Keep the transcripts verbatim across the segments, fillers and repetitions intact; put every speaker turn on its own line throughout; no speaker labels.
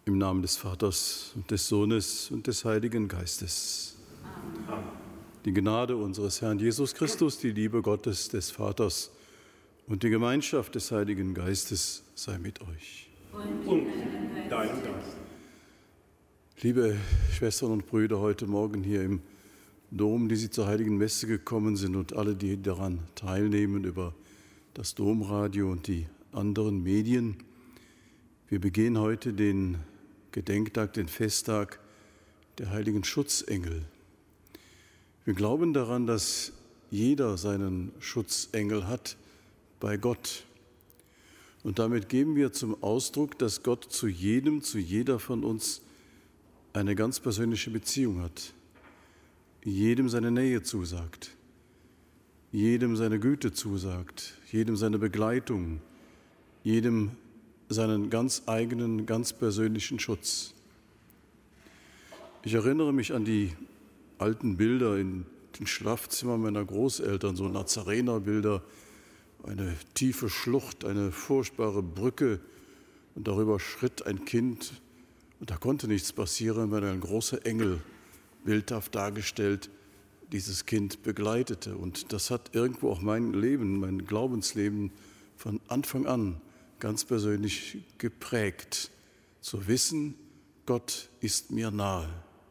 Im Namen des Vaters und des Sohnes und des Heiligen Geistes. Amen. Die Gnade unseres Herrn Jesus Christus, die Liebe Gottes des Vaters und die Gemeinschaft des Heiligen Geistes sei mit euch.
Und deinem Geist.
Liebe Schwestern und Brüder, heute Morgen hier im Dom, die Sie zur Heiligen Messe gekommen sind und alle, die daran teilnehmen über das Domradio und die anderen Medien. Wir begehen heute den Gedenktag, den Festtag der heiligen Schutzengel. Wir glauben daran, dass jeder seinen Schutzengel hat bei Gott. Und damit geben wir zum Ausdruck, dass Gott zu jedem, zu jeder von uns eine ganz persönliche Beziehung hat, jedem seine Nähe zusagt, jedem seine Güte zusagt, jedem seine Begleitung, jedem seinen ganz eigenen, ganz persönlichen Schutz. Ich erinnere mich an die alten Bilder in den Schlafzimmern meiner Großeltern, so Nazarenerbilder, eine tiefe Schlucht, eine furchtbare Brücke und darüber schritt ein Kind und da konnte nichts passieren, weil ein großer Engel, bildhaft dargestellt, dieses Kind begleitete. Und das hat irgendwo auch mein Leben, mein Glaubensleben von Anfang an ganz persönlich geprägt, zu wissen, Gott ist mir nahe.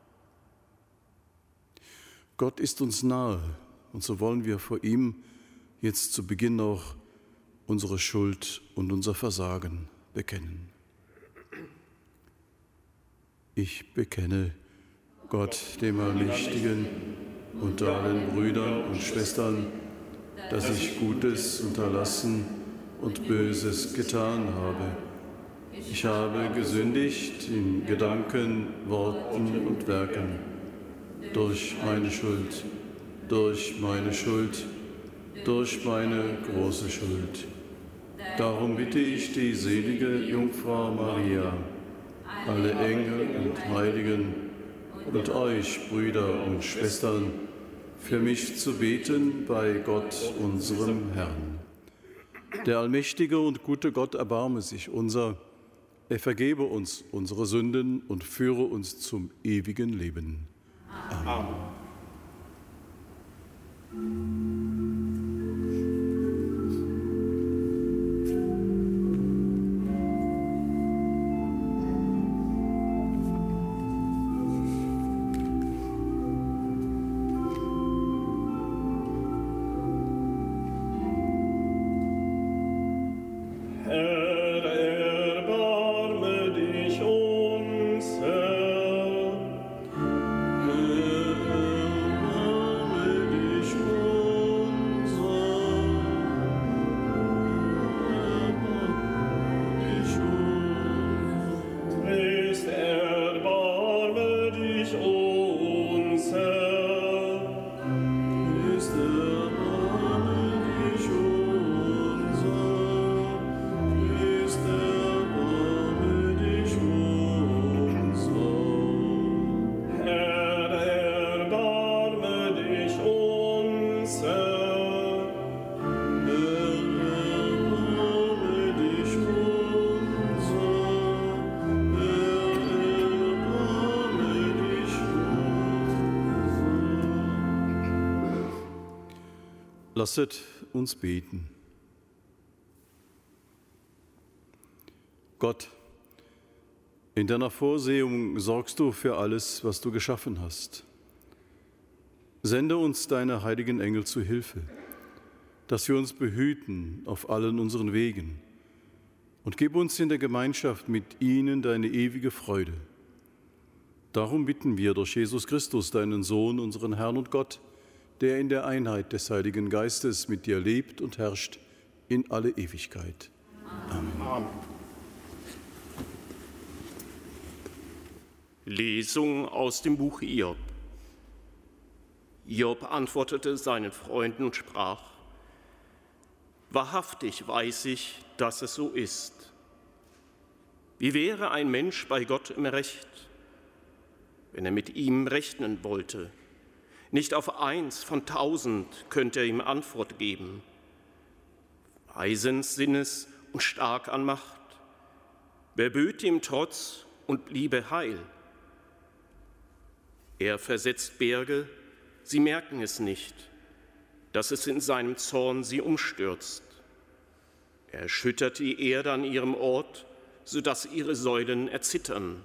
Gott ist uns nahe und so wollen wir vor ihm jetzt zu Beginn auch unsere Schuld und unser Versagen bekennen. Ich bekenne Gott, dem Allmächtigen, unter allen Brüdern und Schwestern, dass ich Gutes unterlassen und Böses getan habe. Ich habe gesündigt in Gedanken, Worten und Werken, durch meine Schuld, durch meine Schuld, durch meine große Schuld. Darum bitte ich die selige Jungfrau Maria, alle Engel und Heiligen und euch, Brüder und Schwestern, für mich zu beten bei Gott, unserem Herrn. Der allmächtige und gute Gott erbarme sich unser, er vergebe uns unsere Sünden und führe uns zum ewigen Leben. Amen. Amen. Lasset uns beten. Gott, in deiner Vorsehung sorgst du für alles, was du geschaffen hast. Sende uns deine heiligen Engel zu Hilfe, dass wir uns behüten auf allen unseren Wegen und gib uns in der Gemeinschaft mit ihnen deine ewige Freude. Darum bitten wir durch Jesus Christus, deinen Sohn, unseren Herrn und Gott, der in der Einheit des Heiligen Geistes mit dir lebt und herrscht in alle Ewigkeit. Amen. Amen.
Lesung aus dem Buch Hiob. Hiob antwortete seinen Freunden und sprach: Wahrhaftig weiß ich, dass es so ist. Wie wäre ein Mensch bei Gott im Recht, wenn er mit ihm rechnen wollte? Nicht auf eins von tausend könnte er ihm Antwort geben. Weisen Sinnes und stark an Macht, wer böte ihm Trotz und bliebe heil. Er versetzt Berge, sie merken es nicht, dass es in seinem Zorn sie umstürzt. Er erschüttert die Erde an ihrem Ort, sodass ihre Säulen erzittern.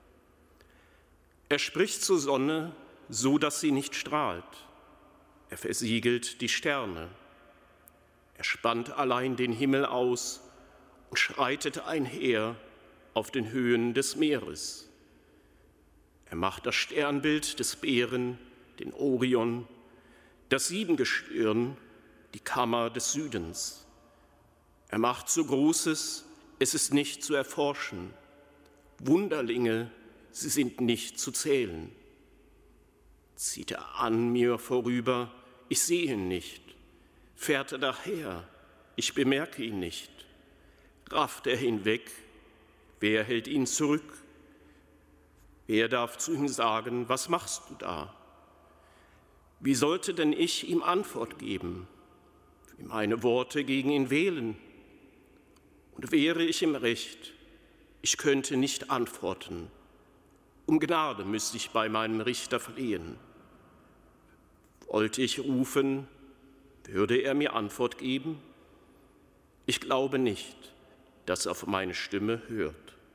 Er spricht zur Sonne, so dass sie nicht strahlt. Er versiegelt die Sterne. Er spannt allein den Himmel aus und schreitet einher auf den Höhen des Meeres. Er macht das Sternbild des Bären, den Orion, das Siebengestirn, die Kammer des Südens. Er macht so Großes, es ist nicht zu erforschen. Wunderlinge, sie sind nicht zu zählen. Zieht er an mir vorüber, ich sehe ihn nicht. Fährt er daher, ich bemerke ihn nicht. Rafft er hinweg, wer hält ihn zurück? Wer darf zu ihm sagen, was machst du da? Wie sollte denn ich ihm Antwort geben, wie meine Worte gegen ihn wählen? Und wäre ich im Recht, ich könnte nicht antworten. Um Gnade müsste ich bei meinem Richter flehen. Wollte ich rufen, würde er mir Antwort geben? Ich glaube nicht, dass er auf meine Stimme hört.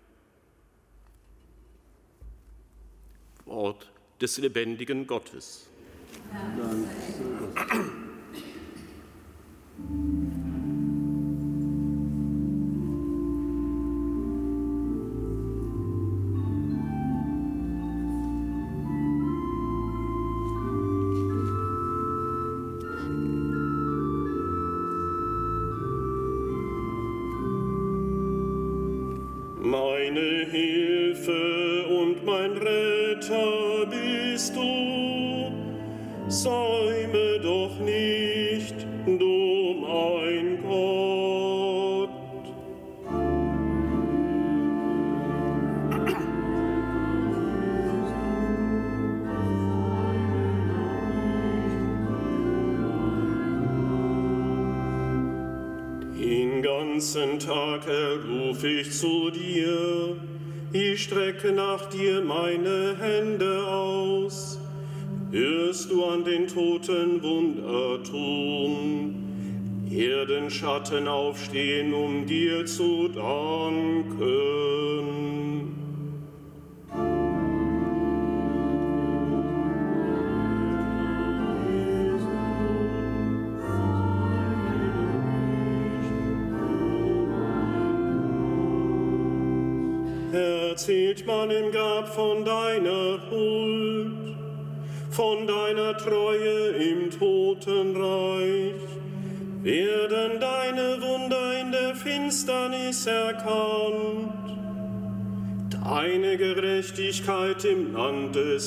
Wort des lebendigen Gottes. Dank sei Gott.
Meine Hilfe und mein Retter bist du, säume doch nicht, du mein Gott. Den ganzen Tag ruf ich zu dir, ich strecke nach dir meine Hände aus. Wirst du an den Toten Wunder tun, Erdenschatten aufstehen, um dir zu danken. Erzählt man im Grab von deiner Huld, von deiner Treue im Totenreich, werden deine Wunder in der Finsternis erkannt, deine Gerechtigkeit im Land des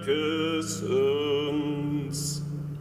Vergessens.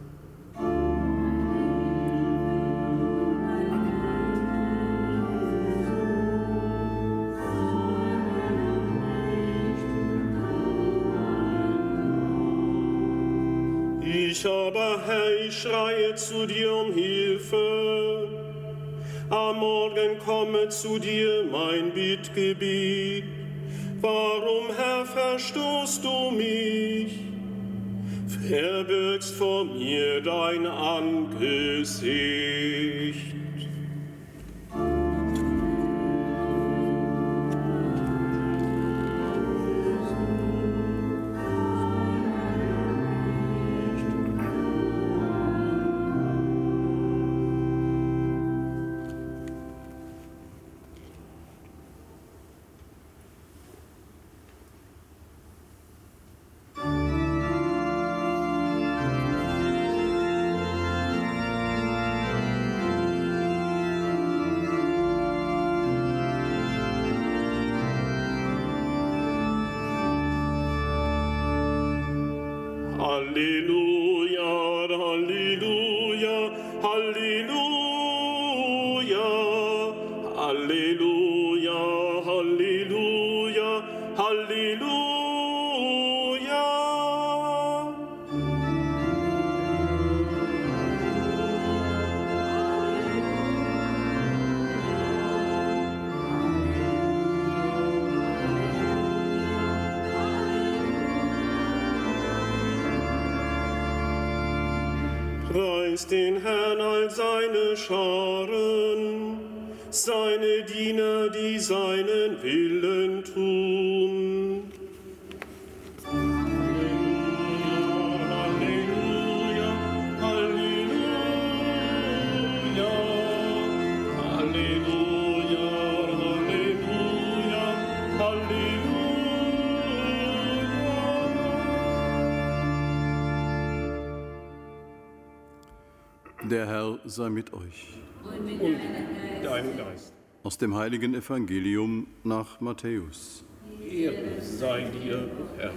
Ich aber, Herr, ich schreie zu dir um Hilfe. Am Morgen komme zu dir mein Bittgebet. Warum, Herr, verstoßt du mich? Verbirgst vor mir dein Angesicht. Halleluja, Halleluja, Halleluja, Halleluja, Halleluja, Halleluja. Preist den Herrn all seine Scharen, seine Diener, die seinen Willen tun.
Der Herr sei mit euch.
Und mit deinem Geist.
Aus dem heiligen Evangelium nach Matthäus.
Ehre sei dir, Herr.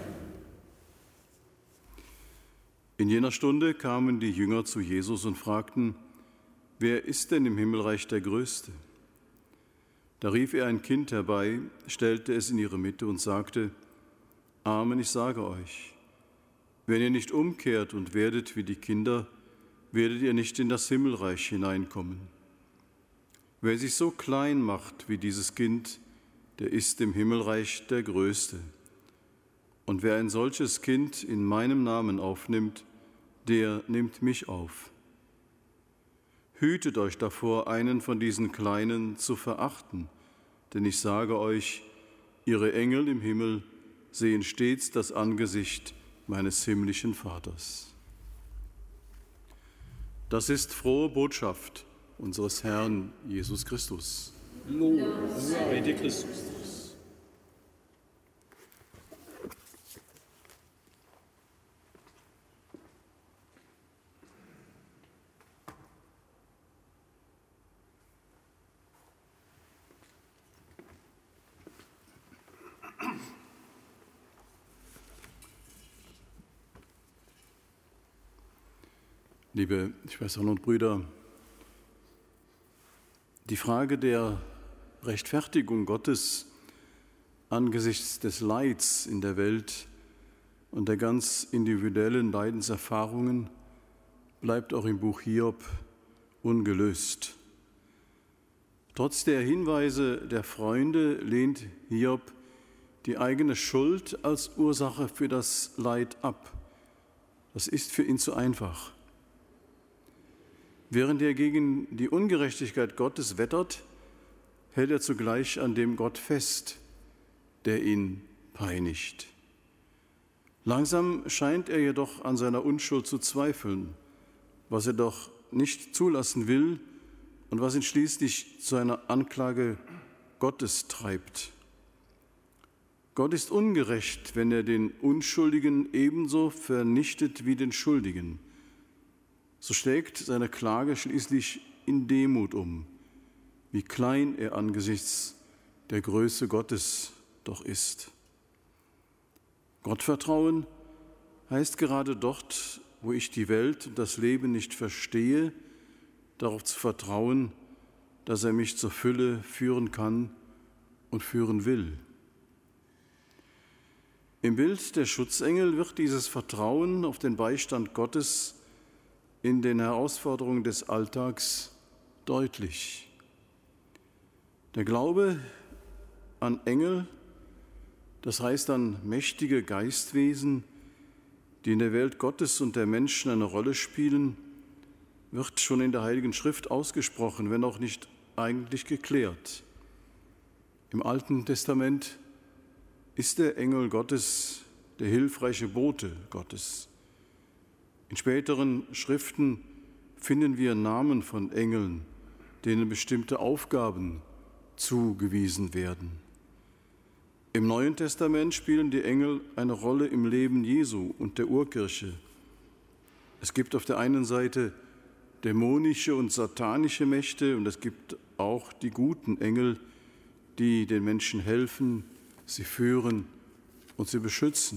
In jener Stunde kamen die Jünger zu Jesus und fragten, wer ist denn im Himmelreich der Größte? Da rief er ein Kind herbei, stellte es in ihre Mitte und sagte, Amen, ich sage euch, wenn ihr nicht umkehrt und werdet wie die Kinder, werdet ihr nicht in das Himmelreich hineinkommen. Wer sich so klein macht wie dieses Kind, der ist im Himmelreich der Größte. Und wer ein solches Kind in meinem Namen aufnimmt, der nimmt mich auf. Hütet euch davor, einen von diesen Kleinen zu verachten, denn ich sage euch, ihre Engel im Himmel sehen stets das Angesicht meines himmlischen Vaters. Das ist frohe Botschaft unseres Herrn Jesus Christus.
Lob sei dir, Christus.
Liebe Schwestern und Brüder, die Frage der Rechtfertigung Gottes angesichts des Leids in der Welt und der ganz individuellen Leidenserfahrungen bleibt auch im Buch Hiob ungelöst. Trotz der Hinweise der Freunde lehnt Hiob die eigene Schuld als Ursache für das Leid ab. Das ist für ihn zu einfach. Während er gegen die Ungerechtigkeit Gottes wettert, hält er zugleich an dem Gott fest, der ihn peinigt. Langsam scheint er jedoch an seiner Unschuld zu zweifeln, was er doch nicht zulassen will und was ihn schließlich zu einer Anklage Gottes treibt. Gott ist ungerecht, wenn er den Unschuldigen ebenso vernichtet wie den Schuldigen. So schlägt seine Klage schließlich in Demut um, wie klein er angesichts der Größe Gottes doch ist. Gottvertrauen heißt gerade dort, wo ich die Welt und das Leben nicht verstehe, darauf zu vertrauen, dass er mich zur Fülle führen kann und führen will. Im Bild der Schutzengel wird dieses Vertrauen auf den Beistand Gottes in den Herausforderungen des Alltags deutlich. Der Glaube an Engel, das heißt an mächtige Geistwesen, die in der Welt Gottes und der Menschen eine Rolle spielen, wird schon in der Heiligen Schrift ausgesprochen, wenn auch nicht eigentlich geklärt. Im Alten Testament ist der Engel Gottes der hilfreiche Bote Gottes. In späteren Schriften finden wir Namen von Engeln, denen bestimmte Aufgaben zugewiesen werden. Im Neuen Testament spielen die Engel eine Rolle im Leben Jesu und der Urkirche. Es gibt auf der einen Seite dämonische und satanische Mächte und es gibt auch die guten Engel, die den Menschen helfen, sie führen und sie beschützen.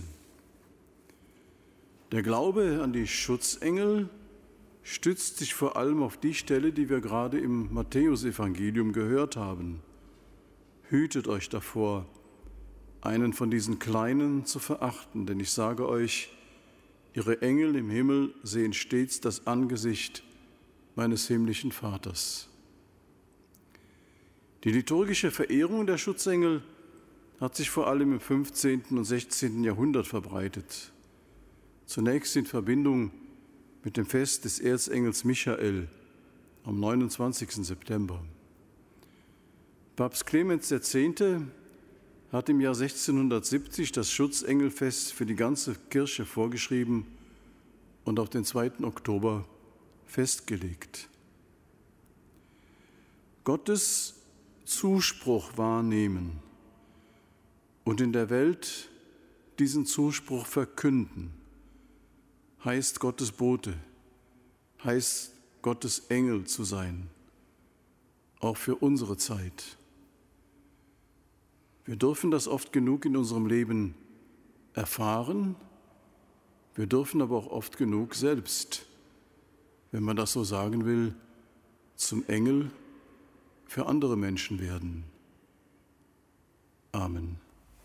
Der Glaube an die Schutzengel stützt sich vor allem auf die Stelle, die wir gerade im Matthäusevangelium gehört haben. Hütet euch davor, einen von diesen Kleinen zu verachten, denn ich sage euch, ihre Engel im Himmel sehen stets das Angesicht meines himmlischen Vaters. Die liturgische Verehrung der Schutzengel hat sich vor allem im fünfzehnten und sechzehnten Jahrhundert verbreitet. Zunächst in Verbindung mit dem Fest des Erzengels Michael am neunundzwanzigsten September. Papst Clemens der Zehnte hat im Jahr sechzehnhundertsiebzig das Schutzengelfest für die ganze Kirche vorgeschrieben und auf den zweiten Oktober festgelegt. Gottes Zuspruch wahrnehmen und in der Welt diesen Zuspruch verkünden, heißt Gottes Bote, heißt Gottes Engel zu sein, auch für unsere Zeit. Wir dürfen das oft genug in unserem Leben erfahren, wir dürfen aber auch oft genug selbst, wenn man das so sagen will, zum Engel für andere Menschen werden. Amen.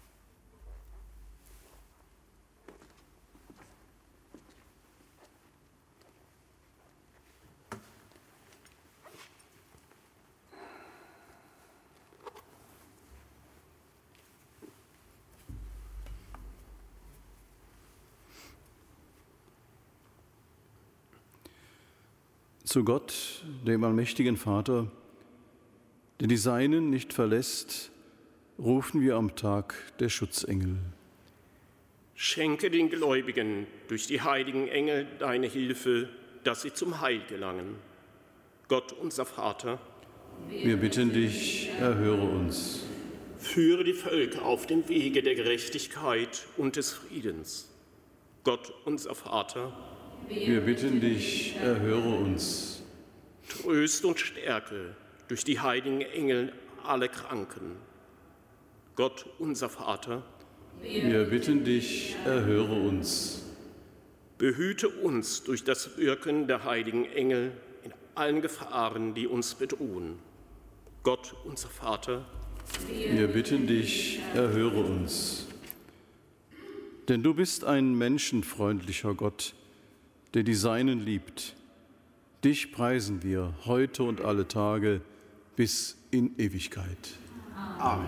Zu Gott, dem allmächtigen Vater, der die Seinen nicht verlässt, rufen wir am Tag der Schutzengel.
Schenke den Gläubigen durch die heiligen Engel deine Hilfe, dass sie zum Heil gelangen. Gott, unser Vater,
wir bitten dich, erhöre uns.
Führe die Völker auf dem Wege der Gerechtigkeit und des Friedens. Gott, unser Vater,
wir bitten dich, erhöre uns.
Tröst und stärke durch die heiligen Engel alle Kranken. Gott, unser Vater,
wir bitten dich, erhöre uns.
Behüte uns durch das Wirken der heiligen Engel in allen Gefahren, die uns bedrohen. Gott, unser Vater,
wir bitten dich, erhöre uns. Denn du bist ein menschenfreundlicher Gott, der die Seinen liebt. Dich preisen wir heute und alle Tage bis in Ewigkeit. Amen.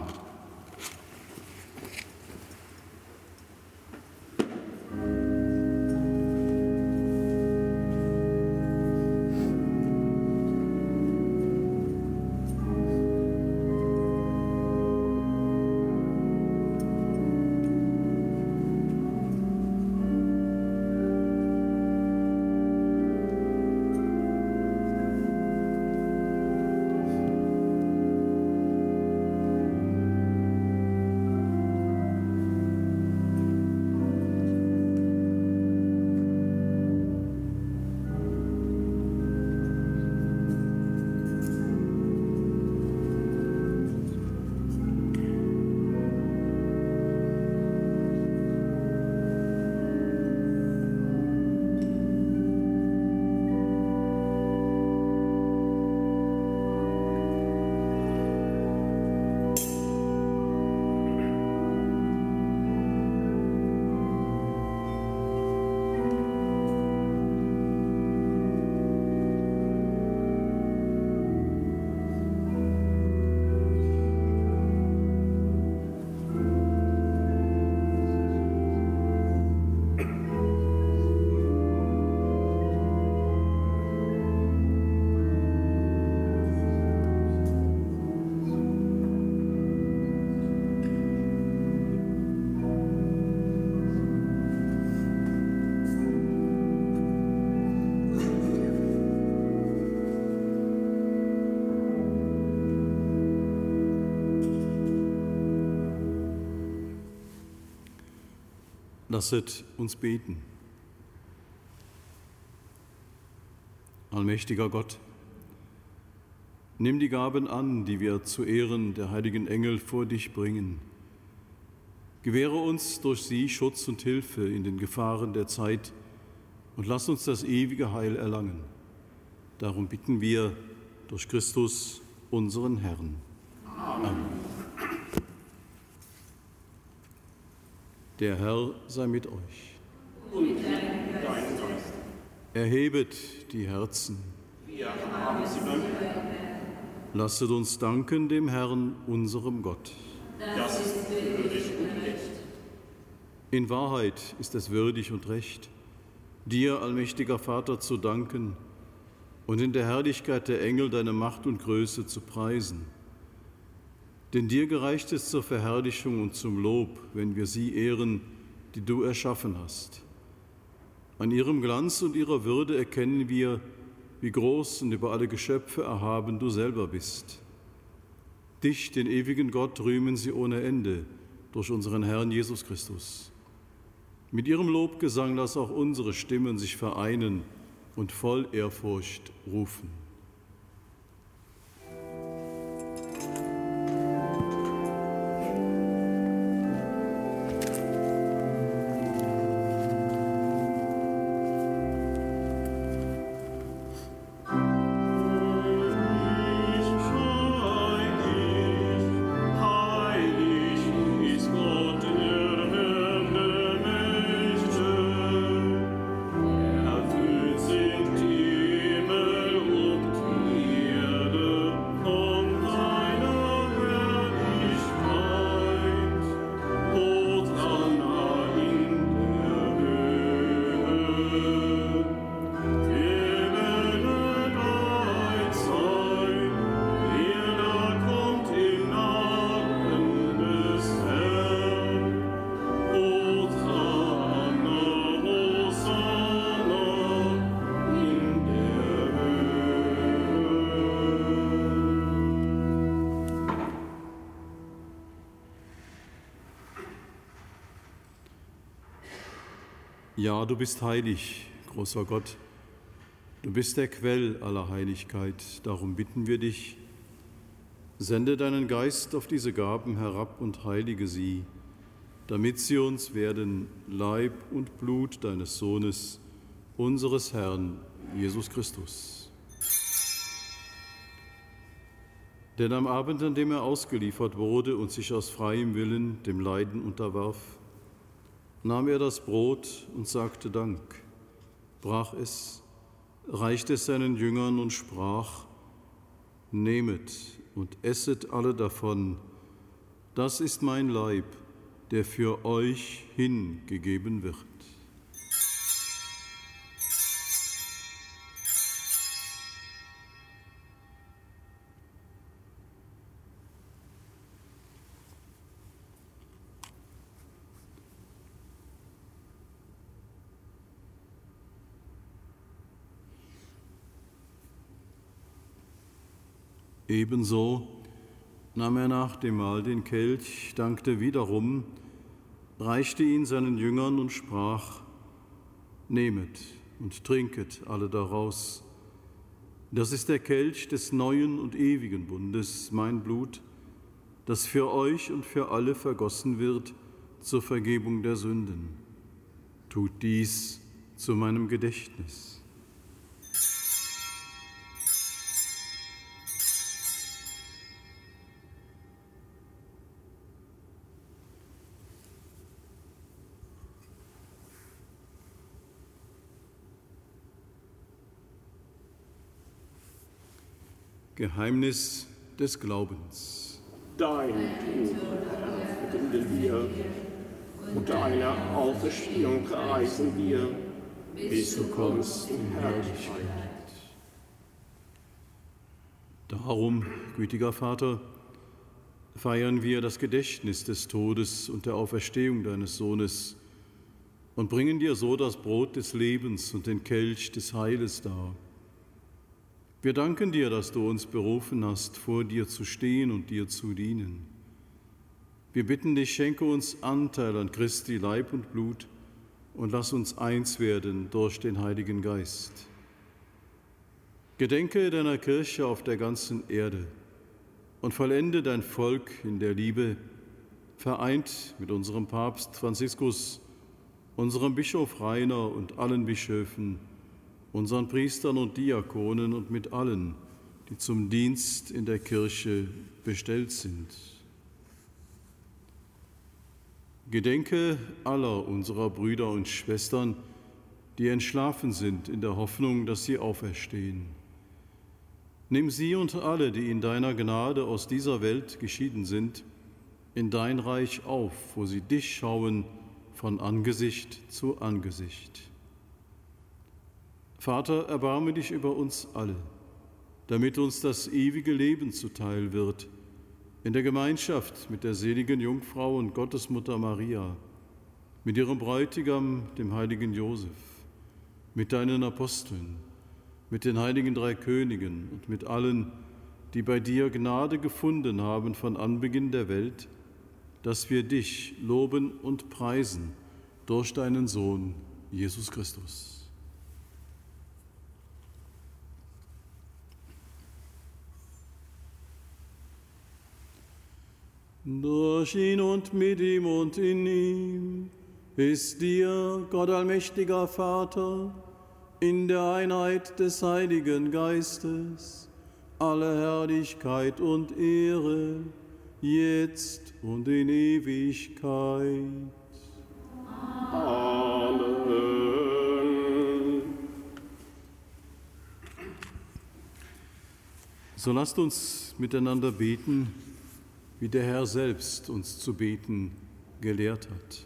Lasset uns beten. Allmächtiger Gott, nimm die Gaben an, die wir zu Ehren der heiligen Engel vor dich bringen. Gewähre uns durch sie Schutz und Hilfe in den Gefahren der Zeit und lass uns das ewige Heil erlangen. Darum bitten wir durch Christus, unseren Herrn. Amen. Der Herr sei mit euch.
Und mit deinem Geist.
Erhebet die Herzen.
Wir haben sie beim Herrn.
Lasset uns danken dem Herrn, unserem Gott.
Das ist würdig und recht.
In Wahrheit ist es würdig und recht, dir, allmächtiger Vater, zu danken und in der Herrlichkeit der Engel deine Macht und Größe zu preisen. Denn dir gereicht es zur Verherrlichung und zum Lob, wenn wir sie ehren, die du erschaffen hast. An ihrem Glanz und ihrer Würde erkennen wir, wie groß und über alle Geschöpfe erhaben du selber bist. Dich, den ewigen Gott, rühmen sie ohne Ende durch unseren Herrn Jesus Christus. Mit ihrem Lobgesang lass auch unsere Stimmen sich vereinen und voll Ehrfurcht rufen. Ja, du bist heilig, großer Gott. Du bist der Quell aller Heiligkeit. Darum bitten wir dich, sende deinen Geist auf diese Gaben herab und heilige sie, damit sie uns werden Leib und Blut deines Sohnes, unseres Herrn Jesus Christus. Denn am Abend, an dem er ausgeliefert wurde und sich aus freiem Willen dem Leiden unterwarf, nahm er das Brot und sagte Dank, brach es, reichte es seinen Jüngern und sprach: Nehmet und esset alle davon, das ist mein Leib, der für euch hingegeben wird. Ebenso nahm er nach dem Mahl den Kelch, dankte wiederum, reichte ihn seinen Jüngern und sprach: Nehmet und trinket alle daraus. Das ist der Kelch des neuen und ewigen Bundes, mein Blut, das für euch und für alle vergossen wird zur Vergebung der Sünden. Tut dies zu meinem Gedächtnis. Geheimnis des Glaubens.
Dein Tod, Herr, verkünden wir, und deine Auferstehung preisen wir, bis du kommst in Herrlichkeit.
Darum, gütiger Vater, feiern wir das Gedächtnis des Todes und der Auferstehung deines Sohnes und bringen dir so das Brot des Lebens und den Kelch des Heiles dar. Wir danken dir, dass du uns berufen hast, vor dir zu stehen und dir zu dienen. Wir bitten dich, schenke uns Anteil an Christi Leib und Blut und lass uns eins werden durch den Heiligen Geist. Gedenke deiner Kirche auf der ganzen Erde und vollende dein Volk in der Liebe, vereint mit unserem Papst Franziskus, unserem Bischof Rainer und allen Bischöfen, unseren Priestern und Diakonen und mit allen, die zum Dienst in der Kirche bestellt sind. Gedenke aller unserer Brüder und Schwestern, die entschlafen sind in der Hoffnung, dass sie auferstehen. Nimm sie und alle, die in deiner Gnade aus dieser Welt geschieden sind, in dein Reich auf, wo sie dich schauen von Angesicht zu Angesicht. Vater, erbarme dich über uns alle, damit uns das ewige Leben zuteil wird, in der Gemeinschaft mit der seligen Jungfrau und Gottesmutter Maria, mit ihrem Bräutigam, dem heiligen Josef, mit deinen Aposteln, mit den heiligen drei Königen und mit allen, die bei dir Gnade gefunden haben von Anbeginn der Welt, dass wir dich loben und preisen durch deinen Sohn, Jesus Christus. Durch ihn und mit ihm und in ihm ist dir, Gott allmächtiger Vater, in der Einheit des Heiligen Geistes, alle Herrlichkeit und Ehre, jetzt und in Ewigkeit.
Amen.
So lasst uns miteinander beten, wie der Herr selbst uns zu beten gelehrt hat.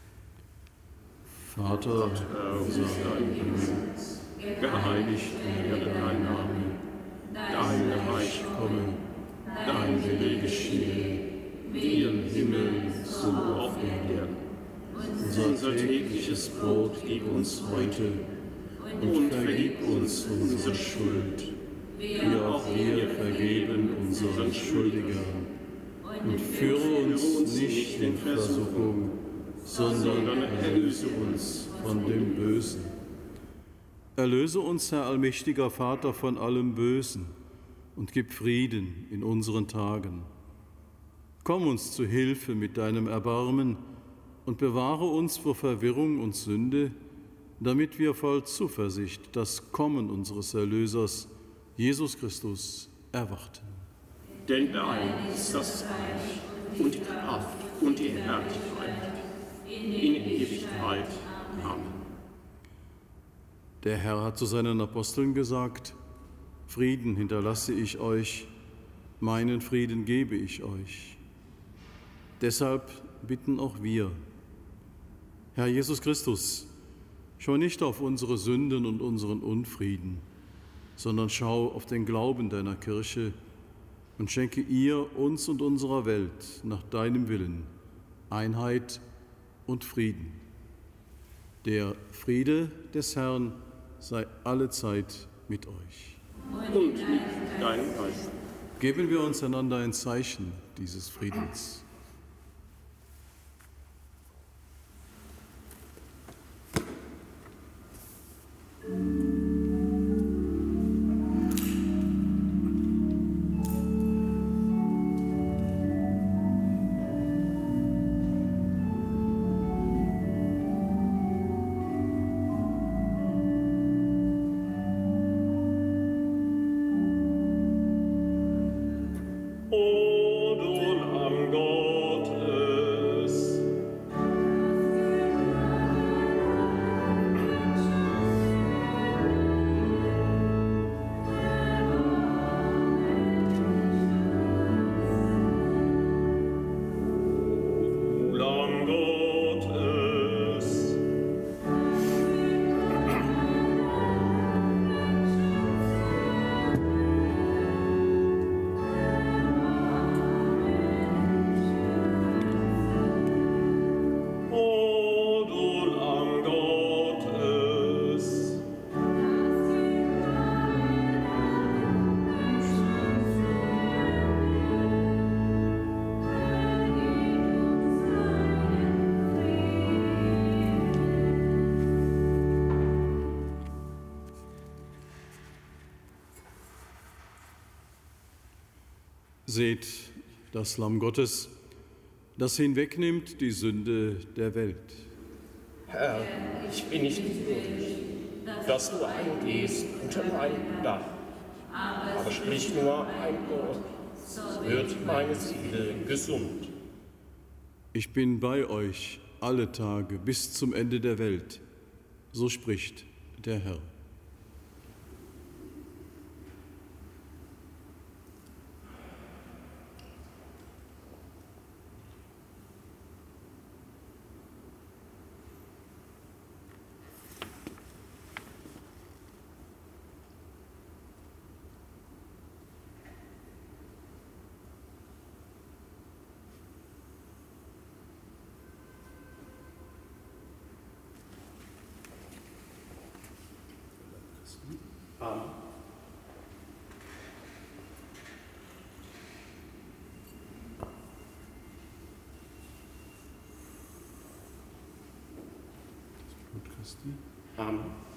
Vater, unser im Himmel, geheiligt werde dein Name, dein Reich komme, dein Wille geschehe, wie im Himmel, so auf Erden. Unser tägliches Brot gib uns heute und vergib uns unsere Schuld, wie auch wir vergeben unseren Schuldigern. Und führe uns nicht in Versuchung, sondern erlöse uns von dem Bösen. Erlöse uns, Herr allmächtiger Vater, von allem Bösen und gib Frieden in unseren Tagen. Komm uns zu Hilfe mit deinem Erbarmen und bewahre uns vor Verwirrung und Sünde, damit wir voll Zuversicht das Kommen unseres Erlösers, Jesus Christus, erwarten.
Denn dein ist das Reich und die Kraft und die Herrlichkeit in Ewigkeit. Amen.
Der Herr hat zu seinen Aposteln gesagt: Frieden hinterlasse ich euch, meinen Frieden gebe ich euch. Deshalb bitten auch wir: Herr Jesus Christus, schau nicht auf unsere Sünden und unseren Unfrieden, sondern schau auf den Glauben deiner Kirche und schenke ihr, uns und unserer Welt nach deinem Willen Einheit und Frieden. Der Friede des Herrn sei allezeit mit euch.
Und mit deinem Geist.
Geben wir uns einander ein Zeichen dieses Friedens. Seht das Lamm Gottes, das hinwegnimmt die Sünde der Welt.
Herr, ich bin nicht würdig, dass du eingehst unter mein Dach. Aber sprich nur ein Wort, so wird meine Seele gesund.
Ich bin bei euch alle Tage bis zum Ende der Welt, so spricht der Herr. Christi.
Amen.
Das Blut Christi.
Amen.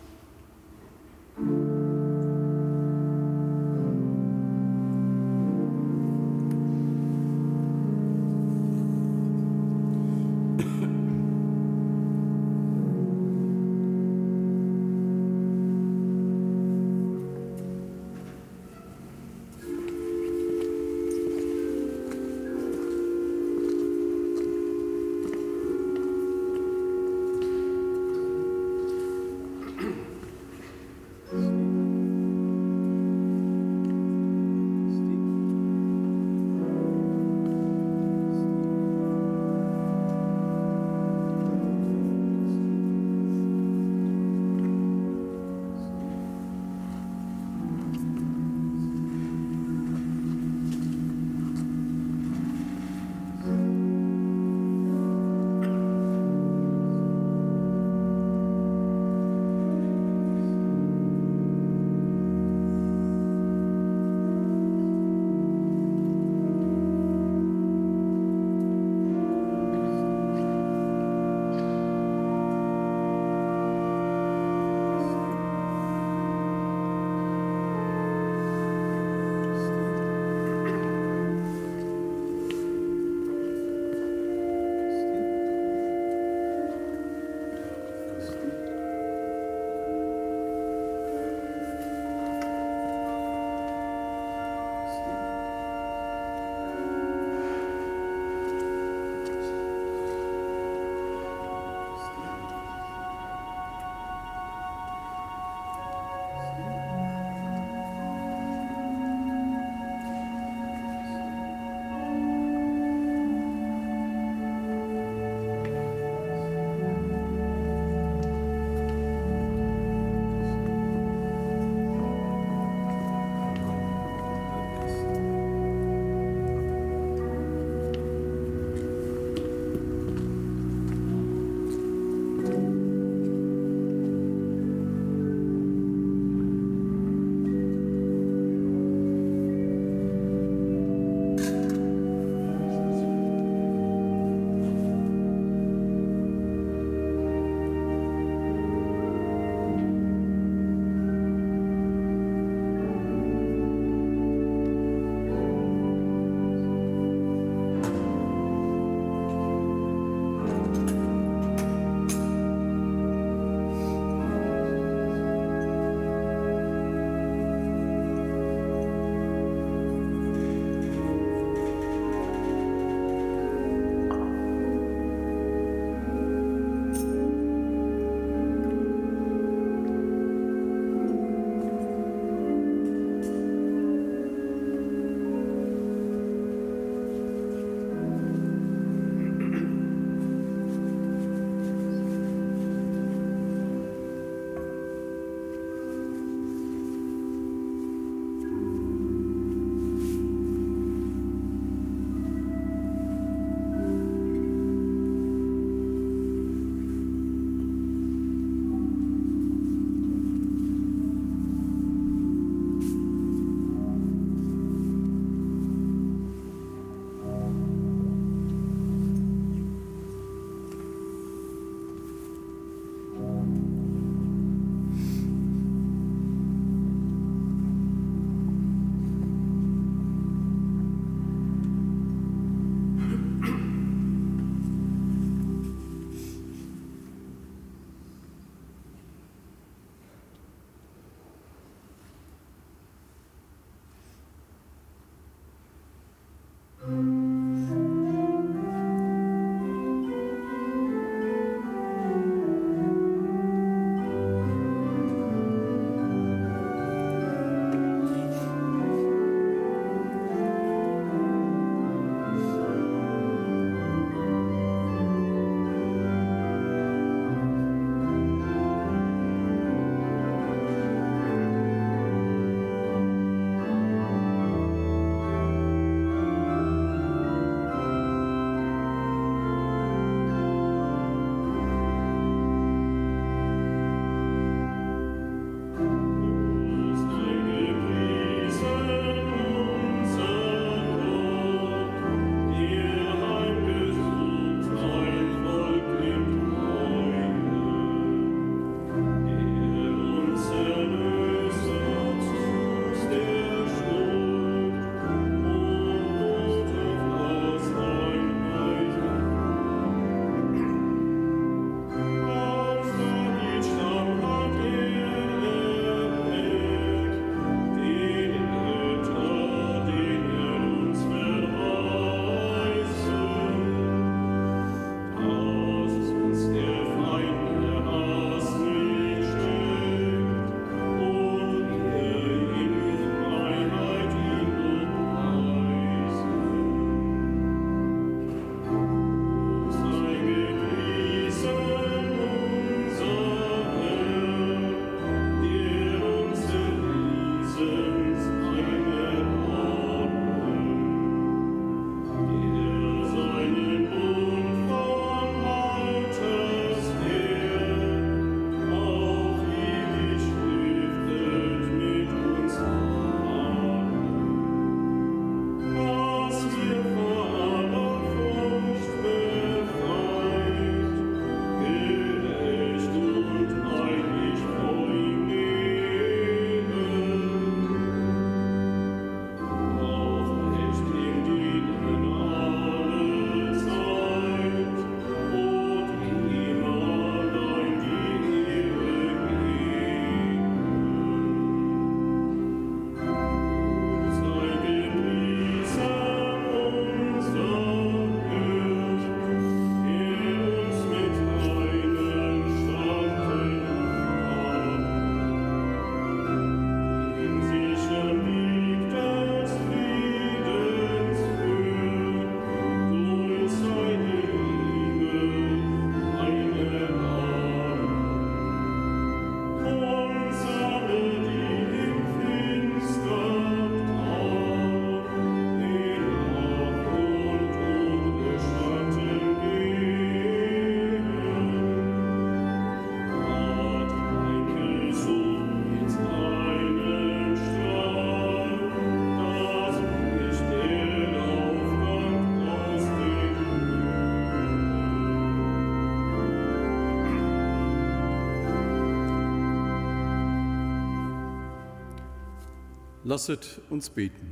Lasset uns beten.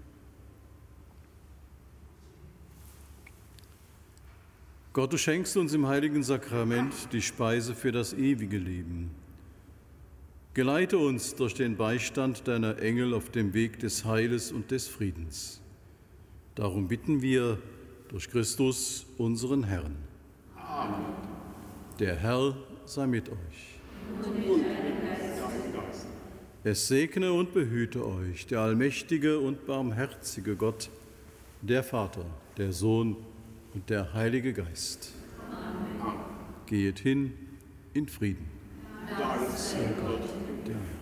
Gott, du schenkst uns im heiligen Sakrament die Speise für das ewige Leben. Geleite uns durch den Beistand deiner Engel auf dem Weg des Heiles und des Friedens. Darum bitten wir durch Christus, unseren Herrn. Amen. Der Herr sei mit euch. Es segne und behüte euch der allmächtige und barmherzige Gott, der Vater, der Sohn und der Heilige Geist. Amen. Geht hin in Frieden. Dank sei Gott, der Herr.